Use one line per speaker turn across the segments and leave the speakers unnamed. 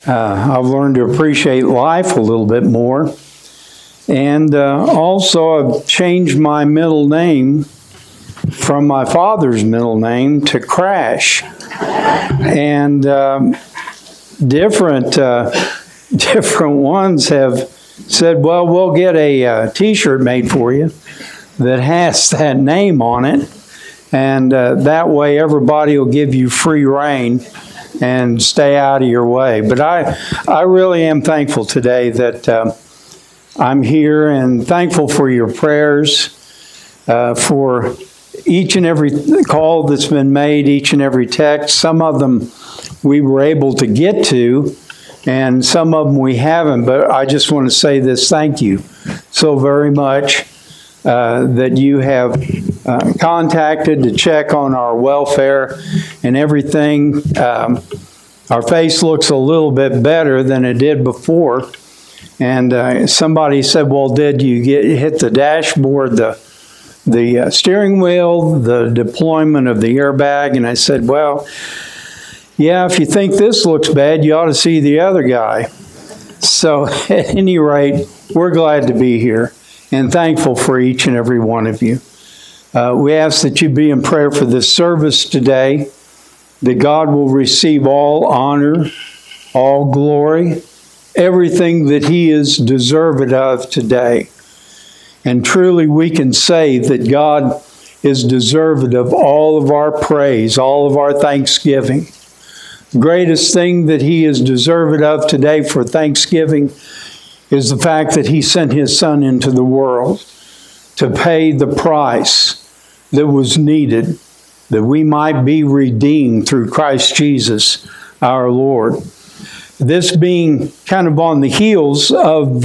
I've learned to appreciate life a little bit more. And also, I've changed my middle name from my father's middle name to Crash. And different ones have said, well, we'll get a T-shirt made for you that has that name on it. And that way everybody will give you free rein and stay out of your way. But I really am thankful today that I'm here, and thankful for your prayers, for each and every call that's been made, each and every text. Some of them we were able to get to, and some of them we haven't. But I just want to say this: thank you so very much that you have contacted to check on our welfare and everything. Our face looks a little bit better than it did before. And somebody said, well, did you hit the dashboard, the steering wheel, the deployment of the airbag? And I said, well, yeah, if you think this looks bad, you ought to see the other guy. So at any rate, we're glad to be here and thankful for each and every one of you. We ask that you be in prayer for this service today, that God will receive all honor, all glory, everything that He is deserved of today. And truly we can say that God is deserved of all of our praise, all of our thanksgiving. The greatest thing that He is deserved of today for thanksgiving is the fact that He sent His Son into the world to pay the price that was needed, that we might be redeemed through Christ Jesus our Lord. This being kind of on the heels of,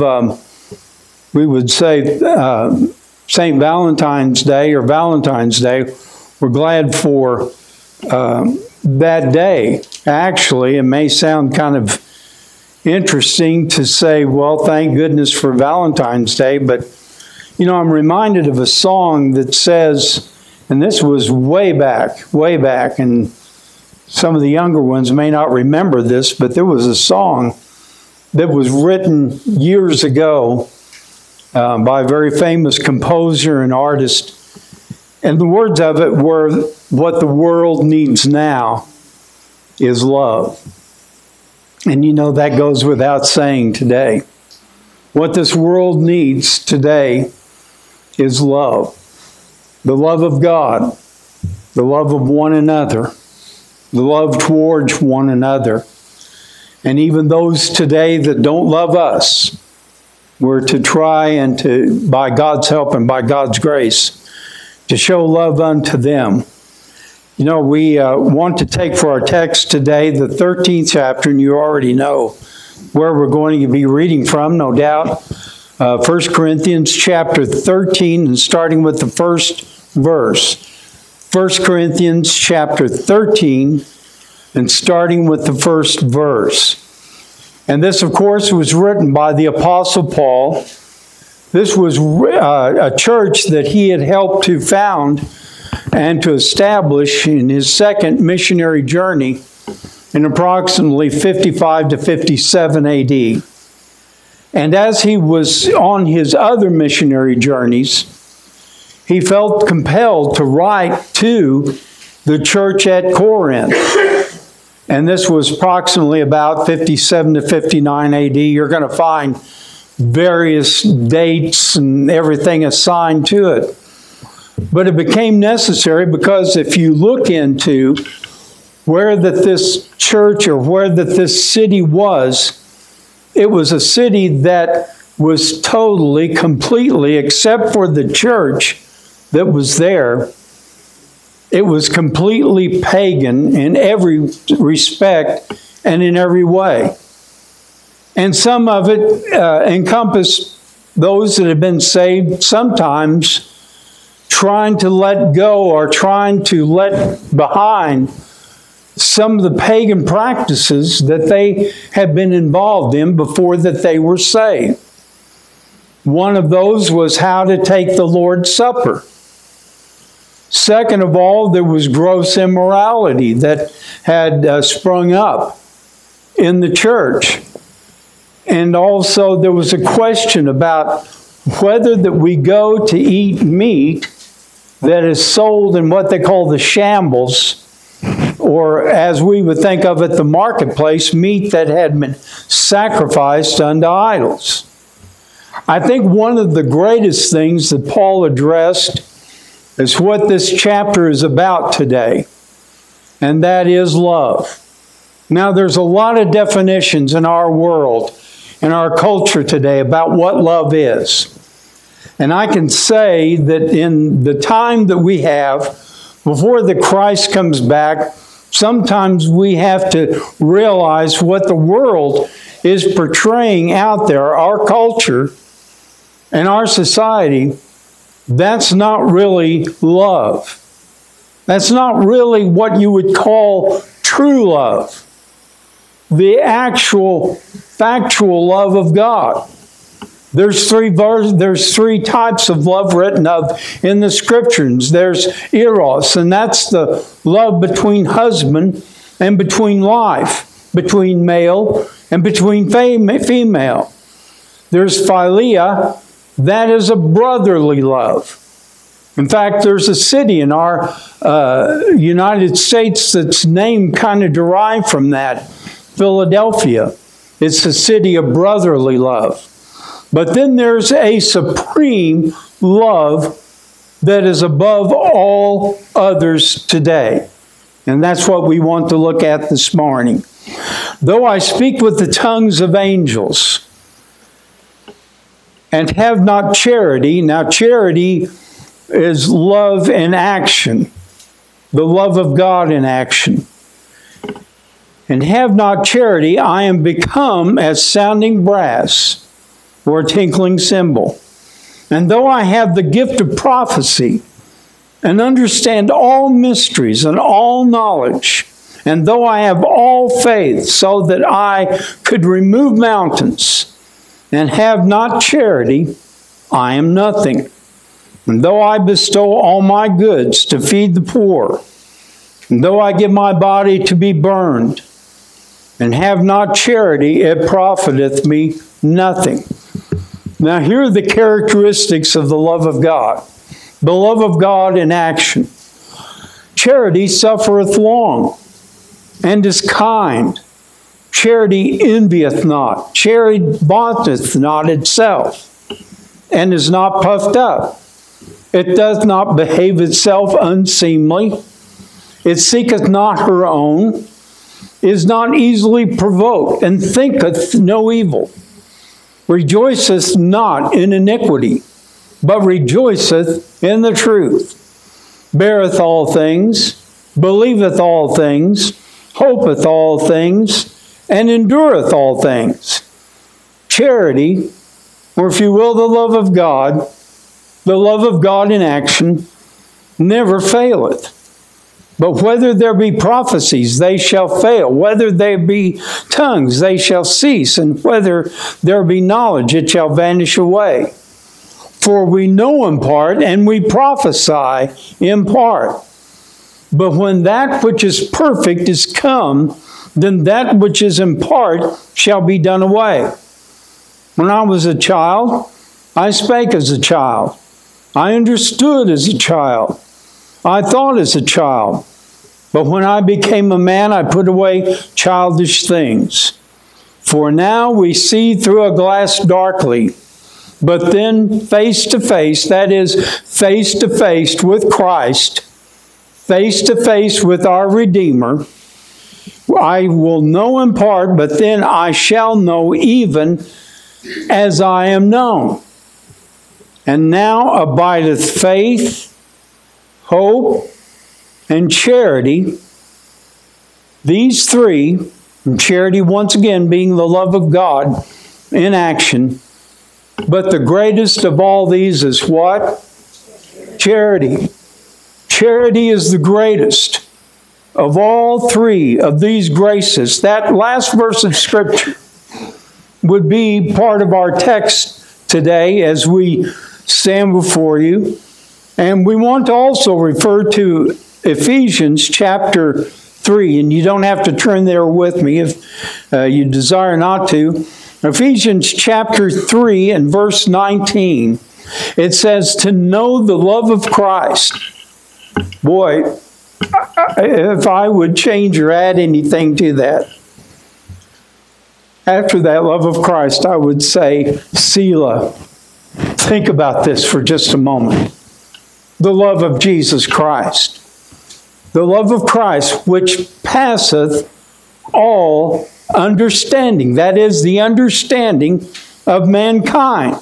we would say, St. Valentine's Day or Valentine's Day, we're glad for that day. Actually, it may sound kind of interesting to say, well, thank goodness for Valentine's Day, but, you know, I'm reminded of a song that says, and this was way back, and some of the younger ones may not remember this, but there was a song that was written years ago by a very famous composer and artist. And the words of it were, what the world needs now is love. And you know that goes without saying today. What this world needs today is love. The love of God, the love of one another, the love towards one another. And even those today that don't love us, we're to try and to, by God's help and by God's grace, to show love unto them. You know, we want to take for our text today the 13th chapter, and you already know where we're going to be reading from, no doubt. 1 Corinthians chapter 13, and starting with the first verse. 1 Corinthians chapter 13, and starting with the first verse. And this, of course, was written by the Apostle Paul. This was a church that he had helped to found and to establish in his second missionary journey in approximately 55 to 57 AD. And as he was on his other missionary journeys, he felt compelled to write to the church at Corinth. And this was approximately about 57 to 59 AD. You're going to find various dates and everything assigned to it. But it became necessary because if you look into where that this church or where that this city was, it was a city that was totally, completely, except for the church that was there, it was completely pagan in every respect and in every way. And some of it encompassed those that had been saved, sometimes trying to let go or trying to let behind some of the pagan practices that they had been involved in before that they were saved. One of those was how to take the Lord's Supper. Second of all, there was gross immorality that had sprung up in the church. And also there was a question about whether that we go to eat meat that is sold in what they call the shambles, or as we would think of it, the marketplace, meat that had been sacrificed unto idols. I think one of the greatest things that Paul addressed is what this chapter is about today, and that is love. Now, there's a lot of definitions in our world, in our culture today, about what love is. And I can say that in the time that we have, before the Christ comes back, sometimes we have to realize what the world is portraying out there, our culture and our society. That's not really love. That's not really what you would call true love. The actual, factual love of God. There's three types of love written of in the Scriptures. There's eros, and that's the love between husband and between wife, between male and between female. There's philia, that is a brotherly love. In fact, there's a city in our United States that's named kind of derived from that, Philadelphia. It's a city of brotherly love. But then there's a supreme love that is above all others today. And that's what we want to look at this morning. Though I speak with the tongues of angels and have not charity. Now, charity is love in action, the love of God in action. And have not charity, I am become as sounding brass, or a tinkling cymbal. And though I have the gift of prophecy, and understand all mysteries and all knowledge, and though I have all faith, so that I could remove mountains, and have not charity, I am nothing. And though I bestow all my goods to feed the poor, and though I give my body to be burned, and have not charity, it profiteth me nothing. Now, here are the characteristics of the love of God. The love of God in action. Charity suffereth long, and is kind. Charity envieth not. Charity vaunteth not itself, and is not puffed up. It doth not behave itself unseemly. It seeketh not her own, is not easily provoked, and thinketh no evil. Rejoiceth not in iniquity, but rejoiceth in the truth. Beareth all things, believeth all things, hopeth all things, and endureth all things. Charity, or if you will, the love of God in action, never faileth. But whether there be prophecies, they shall fail. Whether there be tongues, they shall cease. And whether there be knowledge, it shall vanish away. For we know in part, and we prophesy in part. But when that which is perfect is come, then that which is in part shall be done away. When I was a child, I spake as a child. I understood as a child. I thought as a child. But when I became a man, I put away childish things. For now we see through a glass darkly, but then face to face, that is, face to face with Christ, face to face with our Redeemer. I will know in part, but then I shall know even as I am known. And now abideth faith, hope, and charity. These three, and charity once again being the love of God in action. But the greatest of all these is what? Charity. Charity is the greatest of all three of these graces. That last verse of Scripture would be part of our text today as we stand before you. And we want to also refer to Ephesians chapter 3, and you don't have to turn there with me if you desire not to. Ephesians chapter 3 and verse 19. It says, to know the love of Christ. Boy, if I would change or add anything to that, after that love of Christ, I would say, Selah. Think about this for just a moment. The love of Jesus Christ. The love of Christ, which passeth all understanding. That is the understanding of mankind.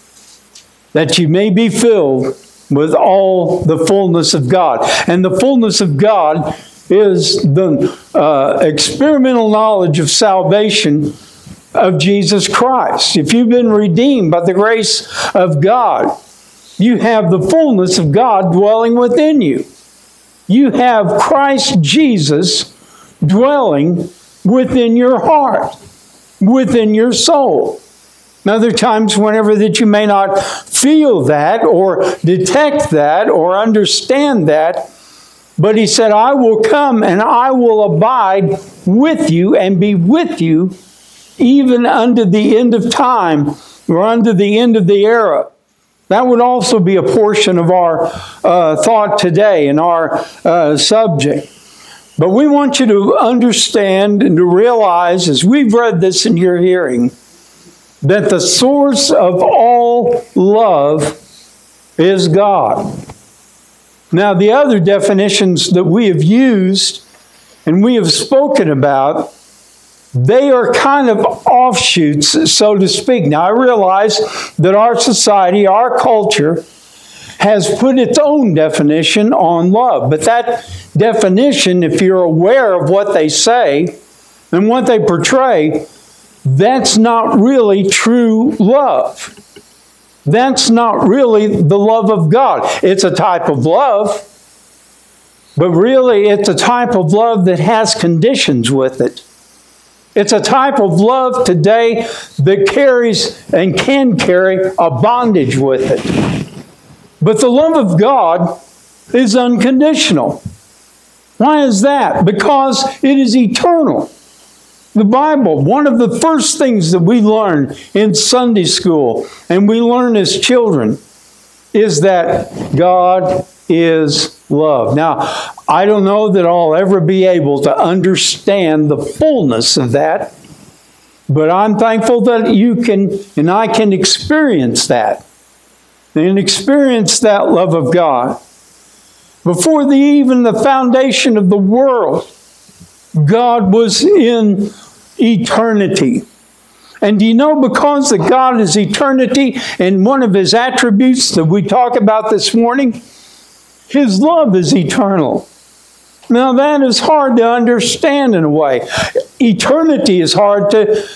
That you may be filled with all the fullness of God. And the fullness of God is the experimental knowledge of salvation of Jesus Christ. If you've been redeemed by the grace of God, you have the fullness of God dwelling within you. You have Christ Jesus dwelling within your heart, within your soul. Other times, whenever that you may not feel that or detect that or understand that, but he said, I will come and I will abide with you and be with you even unto the end of time or unto the end of the era. That would also be a portion of our thought today and our subject. But we want you to understand and to realize, as we've read this in your hearing, that the source of all love is God. Now, the other definitions that we have used and we have spoken about, they are kind of offshoots, so to speak. Now, I realize that our society, our culture, has put its own definition on love. But that definition, if you're aware of what they say and what they portray, that's not really true love. That's not really the love of God. It's a type of love, but really it's a type of love that has conditions with it. It's a type of love today that carries and can carry a bondage with it. But the love of God is unconditional. Why is that? Because it is eternal. The Bible, one of the first things that we learn in Sunday school and we learn as children is that God is love. Now, I don't know that I'll ever be able to understand the fullness of that, but I'm thankful that you can and I can experience that and experience that love of God. Before even the foundation of the world, God was in eternity. And do you know, because that God is eternity, and one of His attributes that we talk about this morning, His love is eternal. Now that is hard to understand in a way. Eternity is hard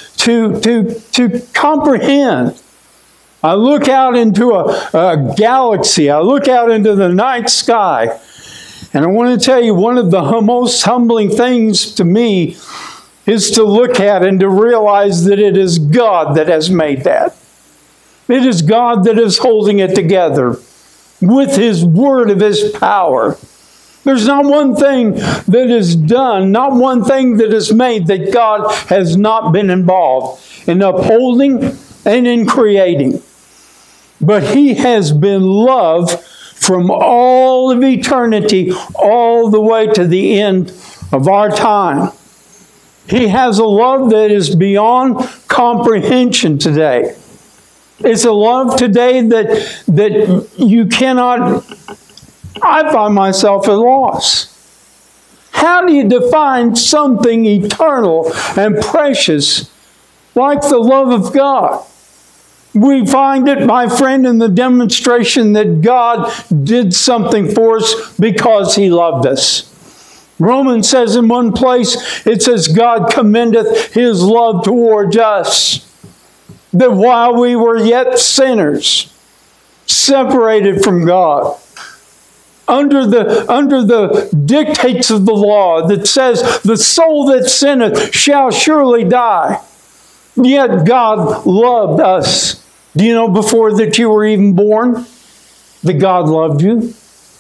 to comprehend. I look out into a galaxy. I look out into the night sky. And I want to tell you, one of the most humbling things to me is to look at and to realize that it is God that has made that. It is God that is holding it together with His word of His power. There's not one thing that is done, not one thing that is made that God has not been involved in upholding and in creating. But He has been love from all of eternity, all the way to the end of our time. He has a love that is beyond comprehension today. It's a love today that you cannot... I find myself at loss. How do you define something eternal and precious like the love of God? We find it, my friend, in the demonstration that God did something for us because He loved us. Romans says in one place, it says, God commendeth His love towards us, that while we were yet sinners, separated from God, under the dictates of the law that says, the soul that sinneth shall surely die. Yet God loved us. Do you know before that you were even born, that God loved you?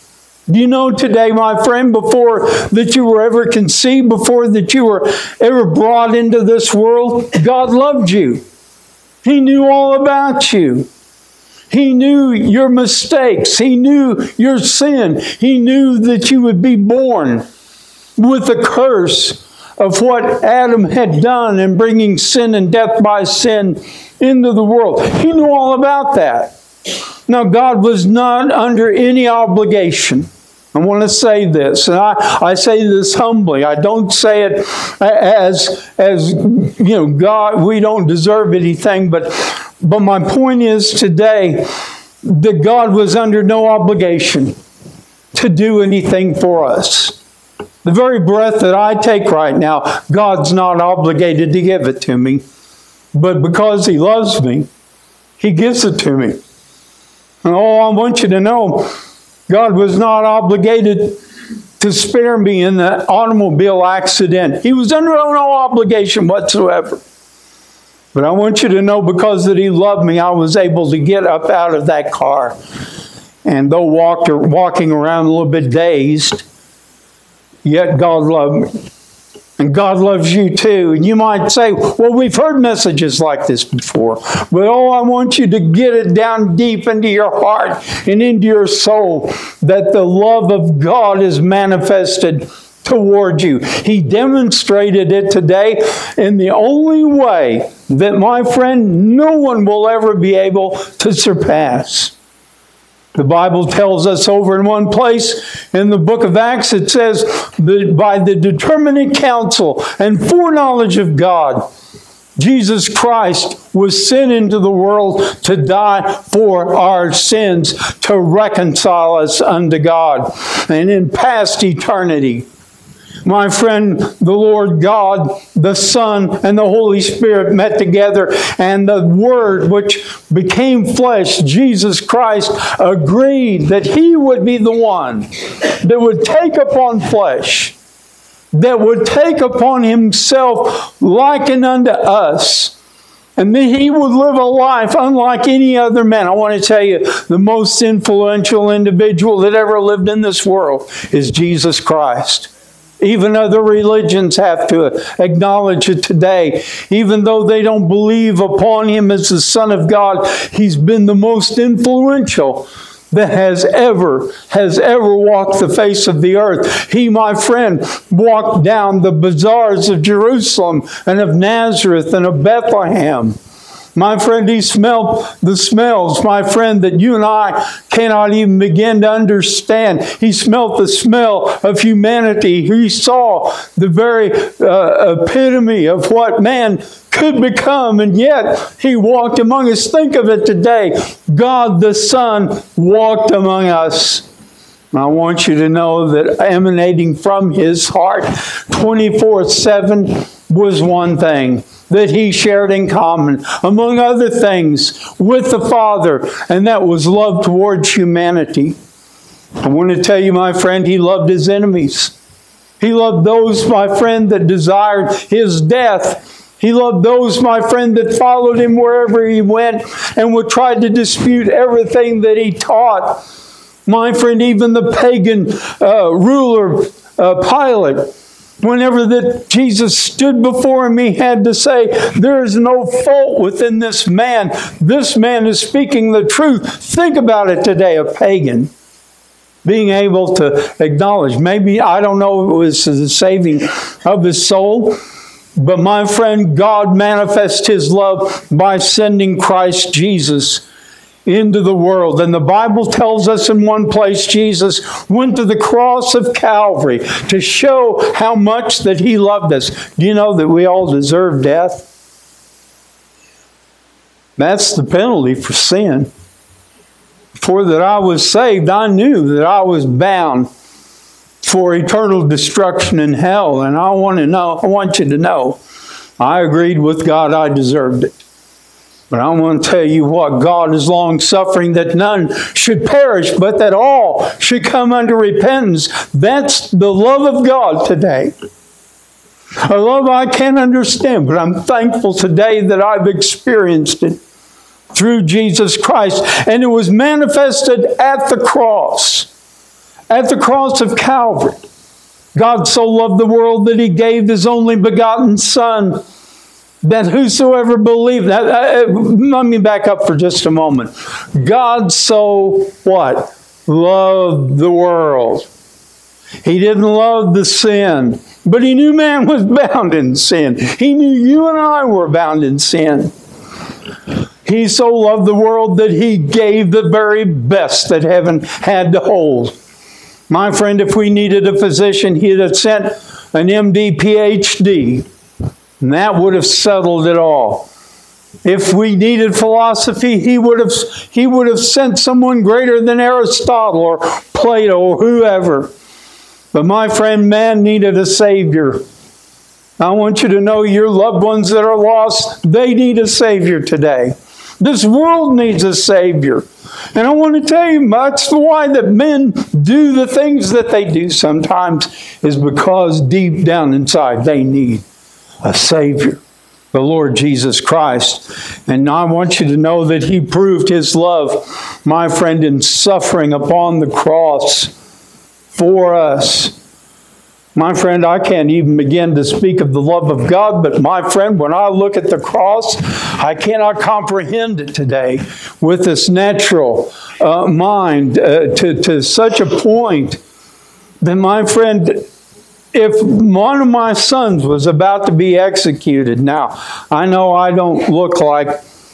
Do you know today, my friend, before that you were ever conceived, before that you were ever brought into this world, God loved you. He knew all about you. He knew your mistakes. He knew your sin. He knew that you would be born with the curse of what Adam had done in bringing sin and death by sin into the world. He knew all about that. Now, God was not under any obligation. I want to say this, and I say this humbly. I don't say it as God, we don't deserve anything, but my point is today that God was under no obligation to do anything for us. The very breath that I take right now, God's not obligated to give it to me. But because He loves me, He gives it to me. And I want you to know, God was not obligated to spare me in the automobile accident. He was under no obligation whatsoever. But I want you to know, because that He loved me, I was able to get up out of that car. And though walking around a little bit dazed, yet God loved me. And God loves you too. And you might say, well, we've heard messages like this before. But I want you to get it down deep into your heart and into your soul that the love of God is manifested toward you. He demonstrated it today in the only way that, my friend, no one will ever be able to surpass. The Bible tells us over in one place in the book of Acts, it says that by the determinate counsel and foreknowledge of God, Jesus Christ was sent into the world to die for our sins, to reconcile us unto God. And in past eternity, my friend, the Lord God, the Son, and the Holy Spirit met together, and the Word which became flesh, Jesus Christ, agreed that He would be the one that would take upon flesh, that would take upon Himself likened unto us, and that He would live a life unlike any other man. I want to tell you, the most influential individual that ever lived in this world is Jesus Christ. Even other religions have to acknowledge it today. Even though they don't believe upon Him as the Son of God, He's been the most influential that has ever walked the face of the earth. He, my friend, walked down the bazaars of Jerusalem and of Nazareth and of Bethlehem. My friend, He smelled the smells, my friend, that you and I cannot even begin to understand. He smelled the smell of humanity. He saw the very epitome of what man could become, and yet He walked among us. Think of it today. God the Son walked among us. I want you to know that emanating from His heart 24/7 was one thing that He shared in common, among other things, with the Father, and that was love towards humanity. I want to tell you, my friend, He loved His enemies. He loved those, my friend, that desired His death. He loved those, my friend, that followed Him wherever He went and would try to dispute everything that He taught. My friend, even the pagan ruler, Pilate, whenever that Jesus stood before him, he had to say, there is no fault within this man. This man is speaking the truth. Think about it today, a pagan being able to acknowledge. Maybe, I don't know if it was the saving of his soul, but my friend, God manifests His love by sending Christ Jesus into the world. And the Bible tells us in one place, Jesus went to the cross of Calvary to show how much that He loved us. Do you know that we all deserve death? That's the penalty for sin. Before that I was saved, I knew that I was bound for eternal destruction in hell. And I want you to know, I agreed with God, I deserved it. But I want to tell you what, God is long-suffering, that none should perish, but that all should come unto repentance. That's the love of God today. A love I can't understand, but I'm thankful today that I've experienced it through Jesus Christ. And it was manifested at the cross. At the cross of Calvary, God so loved the world that He gave His only begotten Son, that whosoever believed. Let me back up for just a moment. God so what? Loved the world. He didn't love the sin, but He knew man was bound in sin. He knew you and I were bound in sin. He so loved the world that He gave the very best that heaven had to hold. My friend, if we needed a physician, He'd have sent an MD, PhD, and that would have settled it all. If we needed philosophy, he would have sent someone greater than Aristotle or Plato or whoever. But my friend, man needed a Savior. I want you to know your loved ones that are lost, they need a Savior today. This world needs a Savior. And I want to tell you, that's why that men do the things that they do sometimes, is because deep down inside they need a Savior, the Lord Jesus Christ. And I want you to know that He proved His love, my friend, in suffering upon the cross for us. My friend, I can't even begin to speak of the love of God, but my friend, when I look at the cross, I cannot comprehend it today with this natural mind to such a point that, my friend, if one of my sons was about to be executed, now, I know I don't look like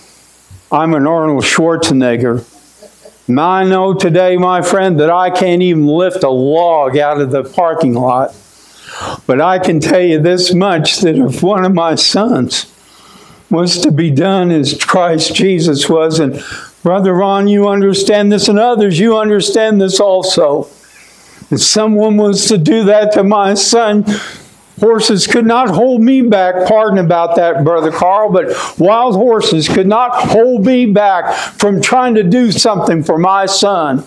I'm an Arnold Schwarzenegger. And I know today, my friend, that I can't even lift a log out of the parking lot. But I can tell you this much, that if one of my sons was to be done as Christ Jesus was, and Brother Ron, you understand this, and others, you understand this also. If someone was to do that to my son, horses could not hold me back. Pardon about that, Brother Carl, but wild horses could not hold me back from trying to do something for my son.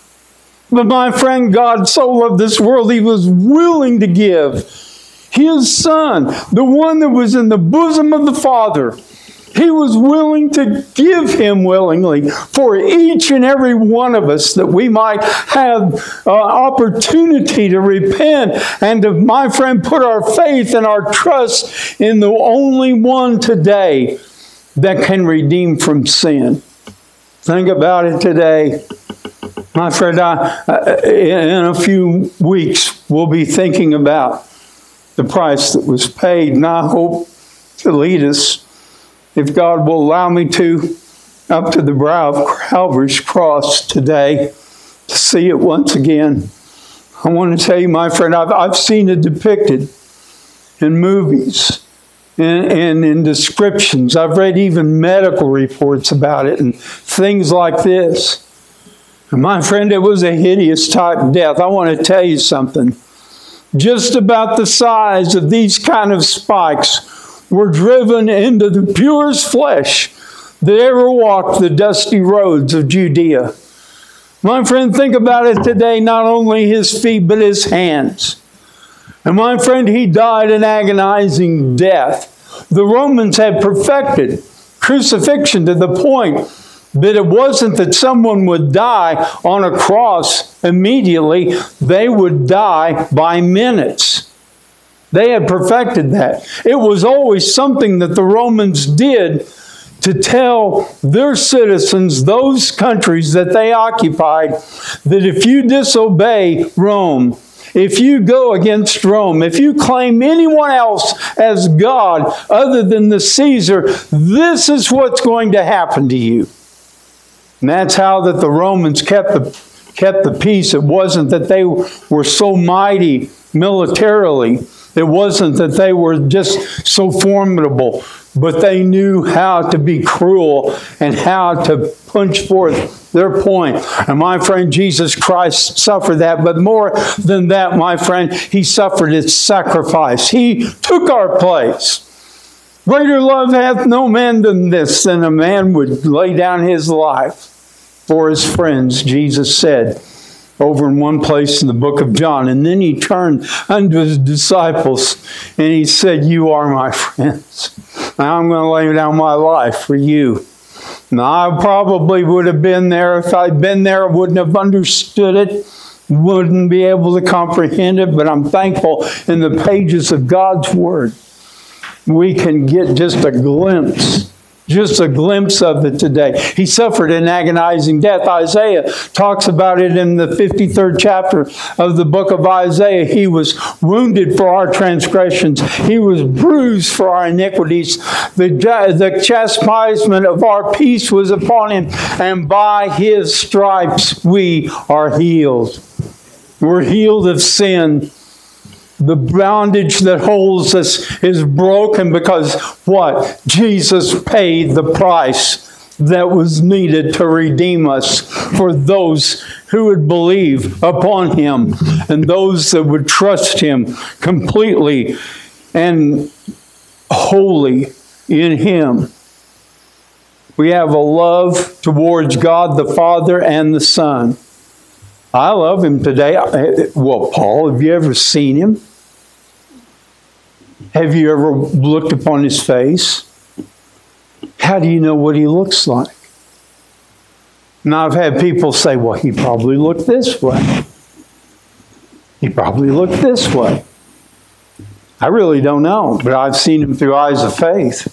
But my friend, God so loved this world, He was willing to give His Son, the one that was in the bosom of the Father. He was willing to give Him willingly for each and every one of us, that we might have opportunity to repent and to, my friend, put our faith and our trust in the only one today that can redeem from sin. Think about it today. My friend, in a few weeks, we'll be thinking about the price that was paid, and I hope to lead us, if God will allow me to, up to the brow of Calvary's cross today, to see it once again. I want to tell you, my friend, I've seen it depicted in movies and in descriptions. I've read even medical reports about it and things like this. And my friend, it was a hideous type of death. I want to tell you something. Just about the size of these kind of spikes were driven into the purest flesh that ever walked the dusty roads of Judea. My friend, think about it today, not only His feet, but His hands. And my friend, He died an agonizing death. The Romans had perfected crucifixion to the point that it wasn't that someone would die on a cross immediately. They would die by minutes. They had perfected that. It was always something that the Romans did to tell their citizens, those countries that they occupied, that if you disobey Rome, if you go against Rome, if you claim anyone else as God other than the Caesar, this is what's going to happen to you. And that's how that the Romans kept the peace. It wasn't that they were so mighty militarily. It wasn't that they were just so formidable. But they knew how to be cruel and how to punch forth their point. And my friend, Jesus Christ suffered that. But more than that, my friend, He suffered its sacrifice. He took our place. Greater love hath no man than this, than a man would lay down his life for his friends, Jesus said over in one place in the book of John. And then He turned unto His disciples and He said, you are my friends. Now I'm going to lay down my life for you. Now I probably would have been there. If I'd been there, I wouldn't have understood it. wouldn't be able to comprehend it, but I'm thankful in the pages of God's Word, we can get just a glimpse of it today. He suffered an agonizing death. Isaiah talks about it in the 53rd chapter of the book of Isaiah. He was wounded for our transgressions. He was bruised for our iniquities. The chastisement of our peace was upon him, and by his stripes we are healed. We're healed of sin. The bondage that holds us is broken because what? Jesus paid the price that was needed to redeem us for those who would believe upon Him and those that would trust Him completely and wholly in Him. We have a love towards God the Father and the Son. I love Him today. Well, Paul, have you ever seen Him? Have you ever looked upon His face? How do you know what He looks like? Now, I've had people say, well, He probably looked this way. He probably looked this way. I really don't know, but I've seen Him through eyes of faith.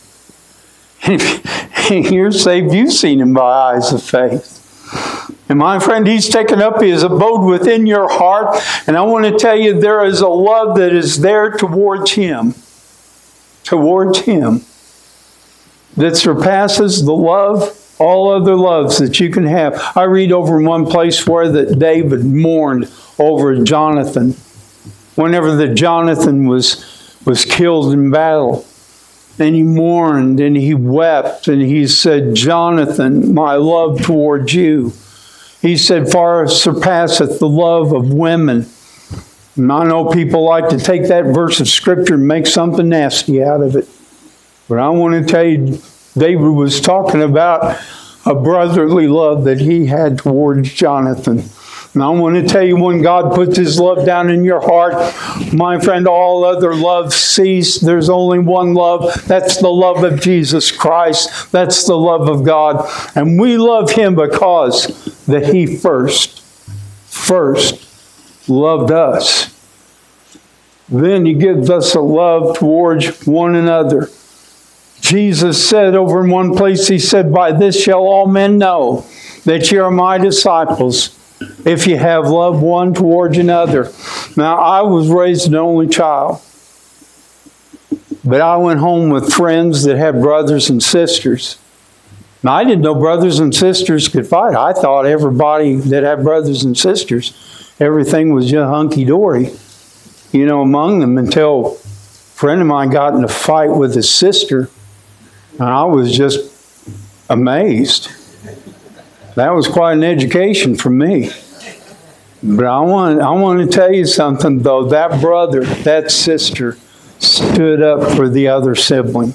And you're saved, you've seen Him by eyes of faith. And my friend, He's taken up His abode within your heart. And I want to tell you, there is a love that is there towards Him. Towards Him. That surpasses the love, all other loves that you can have. I read over in one place where that David mourned over Jonathan. Whenever that Jonathan was killed in battle. And he mourned and he wept and he said, Jonathan, my love towards you. He said, far surpasseth the love of women. And I know people like to take that verse of Scripture and make something nasty out of it. But I want to tell you, David was talking about a brotherly love that he had towards Jonathan. And I want to tell you, when God puts His love down in your heart, my friend, all other love cease. There's only one love. That's the love of Jesus Christ. That's the love of God. And we love Him because that He first loved us. Then He gives us a love towards one another. Jesus said over in one place, He said, by this shall all men know that ye are my disciples, if you have love one towards another. Now, I was raised an only child. But I went home with friends that had brothers and sisters. Now, I didn't know brothers and sisters could fight. I thought everybody that had brothers and sisters, everything was just hunky-dory, among them, until a friend of mine got in a fight with his sister. And I was just amazed. That was quite an education for me. But I want to tell you something, though. That brother, that sister, stood up for the other sibling.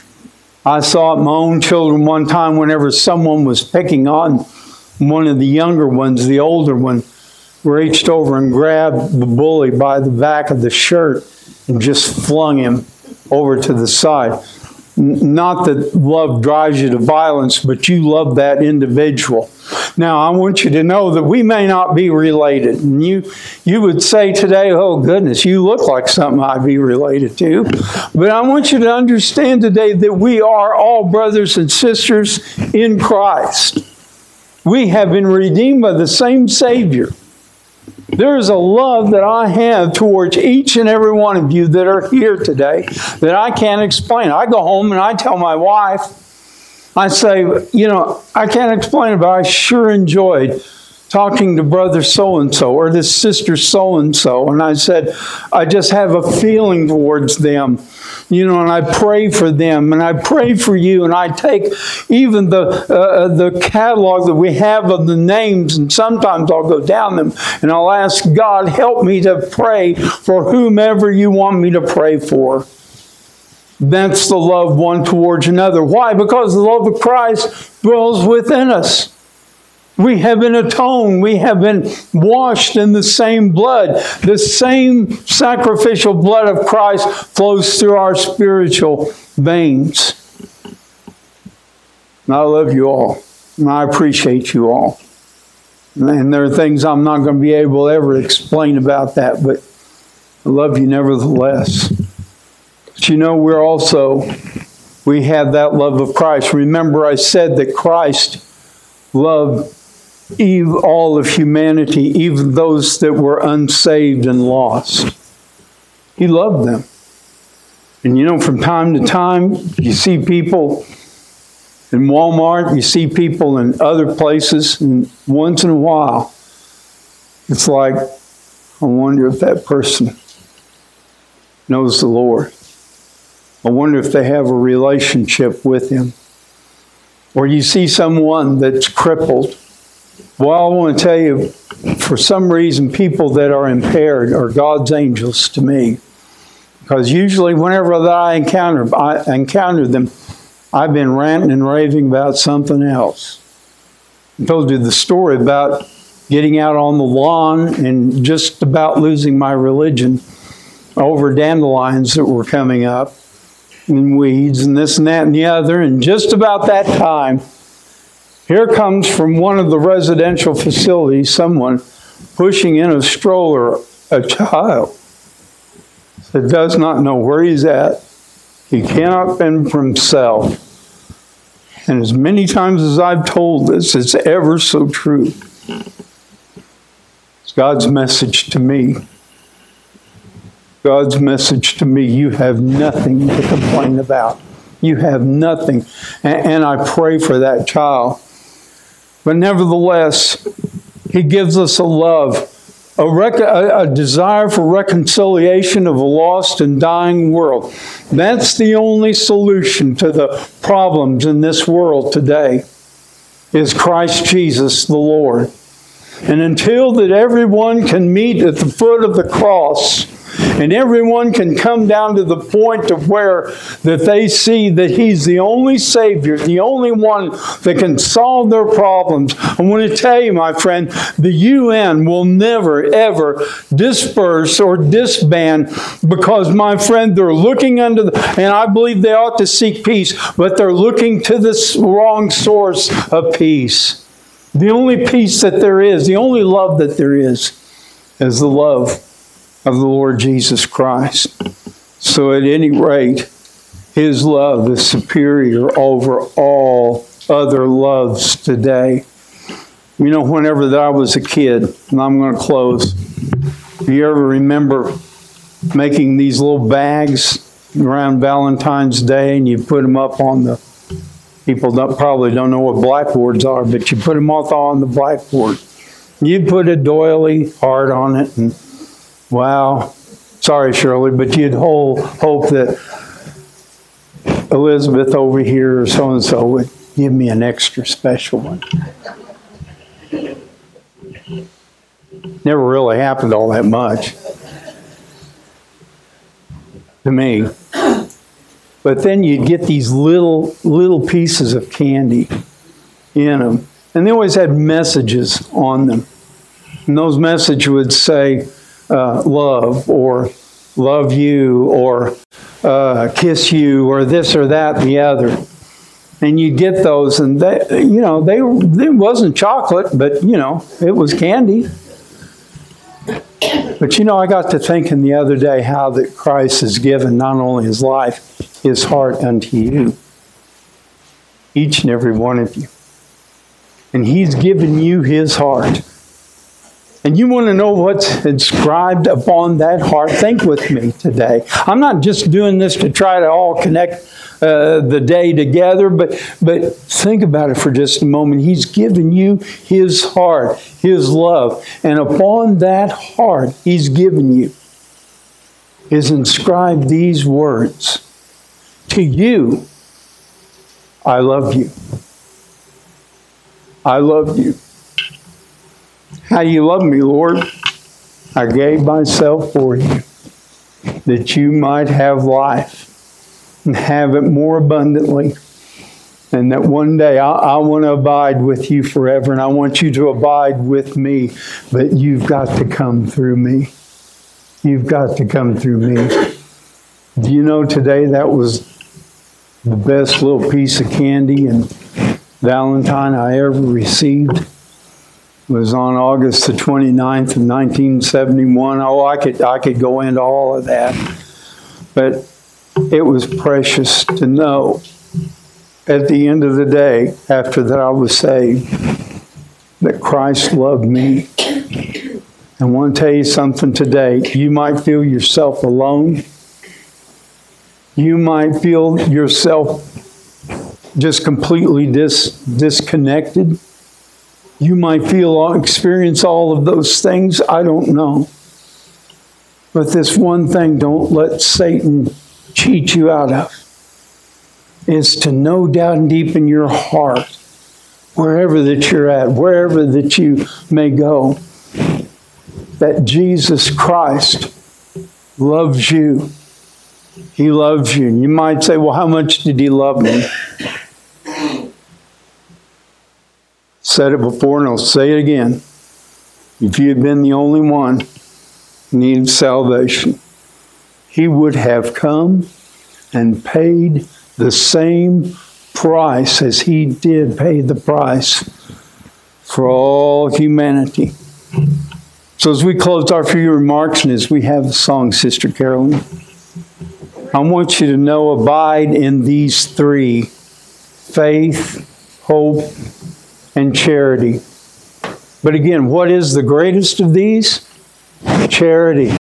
I saw it in my own children one time whenever someone was picking on one of the younger ones. The older one reached over and grabbed the bully by the back of the shirt and just flung him over to the side. Not that love drives you to violence, but you love that individual. Now, I want you to know that we may not be related. And you would say today, oh goodness, you look like something I'd be related to. But I want you to understand today that we are all brothers and sisters in Christ. We have been redeemed by the same Savior. There is a love that I have towards each and every one of you that are here today that I can't explain. I go home and I tell my wife, I say, I can't explain it, but I sure enjoyed talking to brother so-and-so or this sister so-and-so. And I said, I just have a feeling towards them. And I pray for them, and I pray for you, and I take even the catalog that we have of the names, and sometimes I'll go down them, and I'll ask God, help me to pray for whomever you want me to pray for. That's the love one towards another. Why? Because the love of Christ dwells within us. We have been atoned. We have been washed in the same blood. The same sacrificial blood of Christ flows through our spiritual veins. And I love you all. And I appreciate you all. And there are things I'm not going to be able to ever explain about that, but I love you nevertheless. But you know, we have that love of Christ. Remember, I said that Christ loved all of humanity, even those that were unsaved and lost. He loved them. And you know, from time to time, you see people in Walmart, you see people in other places, and once in a while, it's like, I wonder if that person knows the Lord. I wonder if they have a relationship with Him. Or you see someone that's crippled. Well, I want to tell you, for some reason, people that are impaired are God's angels to me. Because usually whenever I encounter them, I've been ranting and raving about something else. I told you the story about getting out on the lawn and just about losing my religion over dandelions that were coming up and weeds and this and that and the other. And just about that time, here comes from one of the residential facilities someone pushing in a stroller a child that does not know where he's at. He cannot fend for himself. And as many times as I've told this, it's ever so true. It's God's message to me. God's message to me, you have nothing to complain about. You have nothing. And I pray for that child. But nevertheless, He gives us a love, a desire for reconciliation of a lost and dying world. That's the only solution to the problems in this world today, is Christ Jesus the Lord. And until that everyone can meet at the foot of the cross, and everyone can come down to the point of where that they see that He's the only Savior, the only one that can solve their problems. I want to tell you, my friend, the UN will never, ever disperse or disband because, my friend, they're looking and I believe they ought to seek peace, but they're looking to the wrong source of peace. The only peace that there is, the only love that there is the love of the Lord Jesus Christ. So at any rate, His love is superior over all other loves today. You know, whenever I was a kid, and I'm going to close, do you ever remember making these little bags around Valentine's Day, and you put them up on the, people probably don't know what blackboards are, but you put them all on the blackboard. You put a doily heart on it, and wow, sorry Shirley, but you'd hope that Elizabeth over here or so-and-so would give me an extra special one. Never really happened all that much to me. But then you'd get these little pieces of candy in them. And they always had messages on them. And those messages would say, love, or love you, or kiss you, or this or that and the other. And you get those, and it wasn't chocolate, but it was candy. But I got to thinking the other day how that Christ has given not only His life, His heart unto you, each and every one of you. And He's given you His heart. And you want to know what's inscribed upon that heart? Think with me today. I'm not just doing this to try to all connect the day together, but think about it for just a moment. He's given you His heart, His love. And upon that heart He's given you is inscribed these words. To you, I love you. I love you. How do you love me, Lord? I gave myself for you, that you might have life and have it more abundantly. And that one day I want to abide with you forever, and I want you to abide with me. But you've got to come through me. You've got to come through me. Do you know today that was the best little piece of candy and Valentine I ever received? was on August the 29th of 1971. Oh, I could go into all of that. But it was precious to know at the end of the day, after that I was saved, that Christ loved me. And I want to tell you something today. You might feel yourself alone. You might feel yourself just completely disconnected. You might experience all of those things. I don't know. But this one thing, don't let Satan cheat you out of, is to know down deep in your heart, wherever that you're at, wherever that you may go, that Jesus Christ loves you. He loves you. And you might say, well, how much did he love me? Said it before and I'll say it again. If you had been the only one who needed salvation, he would have come and paid the same price as he did pay the price for all humanity. So as we close our few remarks and as we have the song, Sister Carolyn, I want you to know, abide in these three: faith, hope, and charity. But again, what is the greatest of these? Charity.